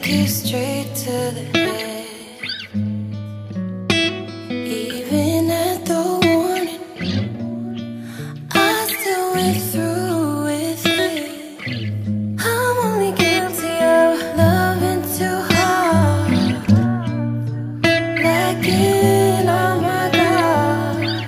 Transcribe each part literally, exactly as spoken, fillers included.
you straight to the head. Even at the warning, I still went through with it. I'm only guilty of loving too hard, lacking all my God,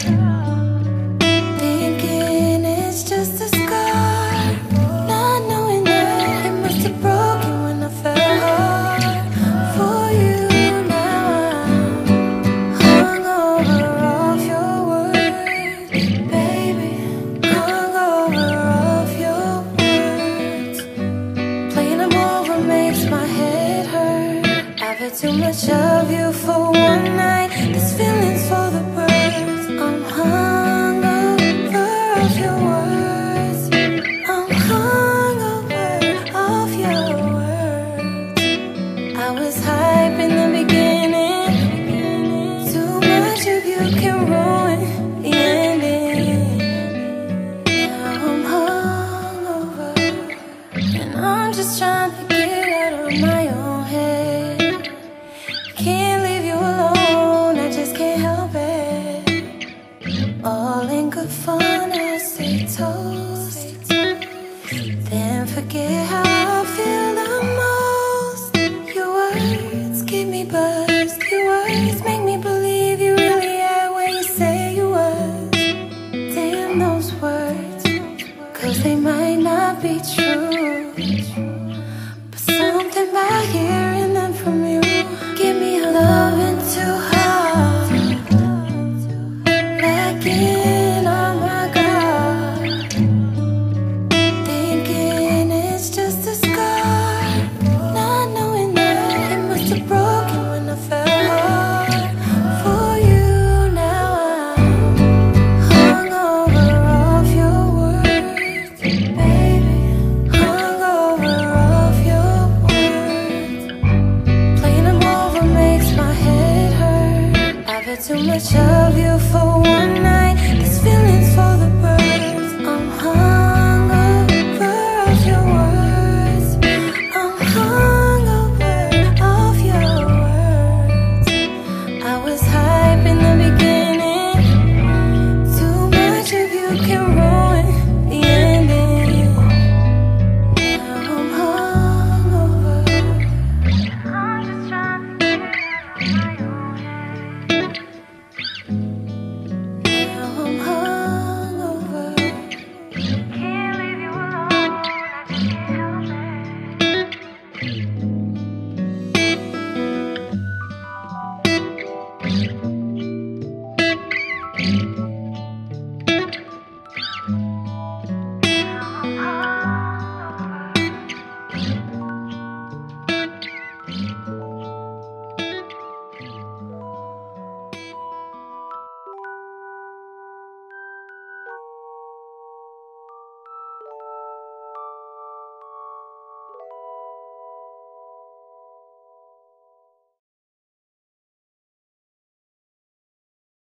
thinking it's just a scar, not knowing that it must have broken when I fell hard for you. Now I'm hung over off your words, baby, hung over off your words. Playing them over makes my head hurt. I've had too much of you for one night. This feeling's for the birds. I'm hung over off your words. I'm hung over off your words. I was hype in the beginning. Too much of you can ruin the ending. Now I'm hung over, and I'm just trying to get out of my own head. Can't leave you alone, I just can't help it. All in good fun, I say toast, then forget how I feel the most. Your words give me buzz, your words make me believe you really are where you say you was. Damn those words, cause they might not be true, but something about hearing them from you give me a loving too hard, lacking